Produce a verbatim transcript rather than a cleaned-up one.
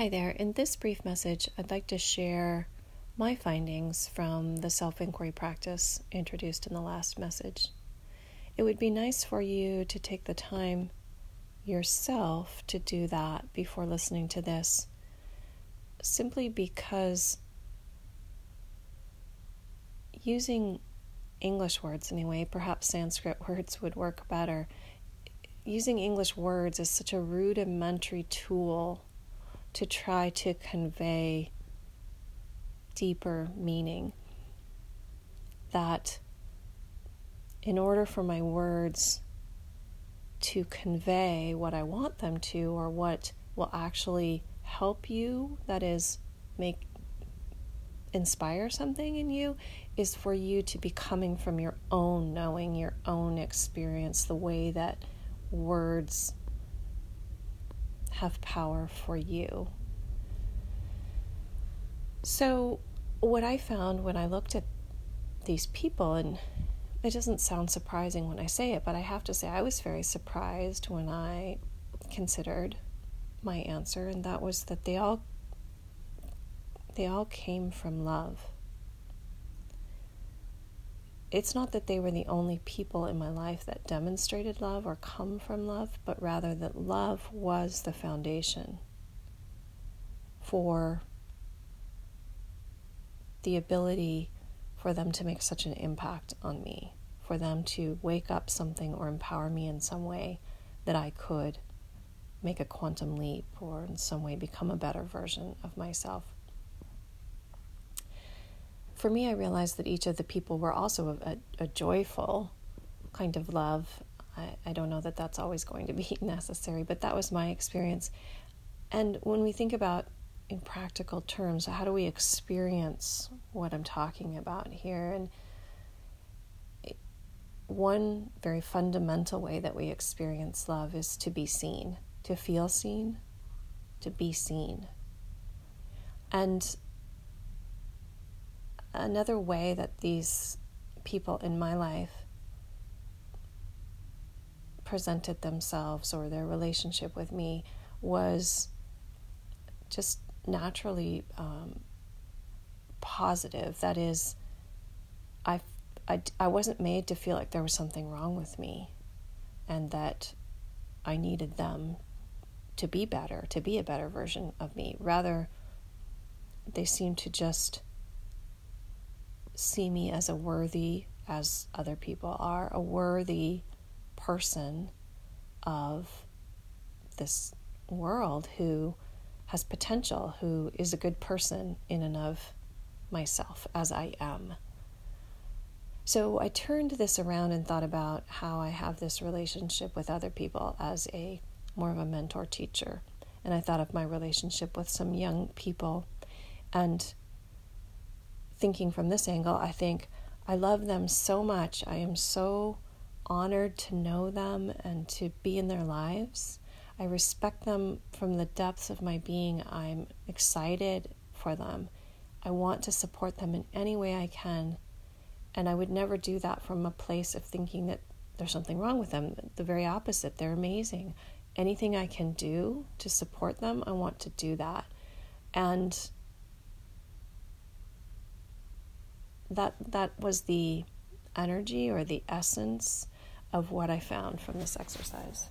Hi there. In this brief message, I'd like to share my findings from the self-inquiry practice introduced in the last message. It would be nice for you to take the time yourself to do that before listening to this, simply because using English words anyway, perhaps Sanskrit words would work better. Using English words is such a rudimentary tool to try to convey deeper meaning, that in order for my words to convey what I want them to, or what will actually help you, that is, make inspire something in you, is for you to be coming from your own knowing, your own experience, the way that words have power for you. So what I found when I looked at these people, and it doesn't sound surprising when I say it, but I have to say I was very surprised when I considered my answer, and that was that they all they all came from love. It's not that they were the only people in my life that demonstrated love or come from love, but rather that love was the foundation for the ability for them to make such an impact on me, for them to wake up something or empower me in some way that I could make a quantum leap or in some way become a better version of myself. For me, I realized that each of the people were also a, a joyful kind of love. I, I don't know that that's always going to be necessary, but that was my experience. And when we think about in practical terms, how do we experience what I'm talking about here? And one very fundamental way that we experience love is to be seen, to feel seen, to be seen. And another way that these people in my life presented themselves, or their relationship with me, was just naturally um, positive. That is, I, I, I wasn't made to feel like there was something wrong with me and that I needed them to be better, to be a better version of me. Rather, they seemed to just see me as a worthy, as other people are, a worthy person of this world who has potential, who is a good person in and of myself as I am. So I turned this around and thought about how I have this relationship with other people as a more of a mentor-teacher. And I thought of my relationship with some young people, and thinking from this angle, I think I love them so much. I am so honored to know them and to be in their lives. I respect them from the depths of my being. I'm excited for them. I want to support them in any way I can. And I would never do that from a place of thinking that there's something wrong with them. The very opposite. They're amazing. Anything I can do to support them, I want to do that. And that that was the energy or the essence of what I found from this exercise.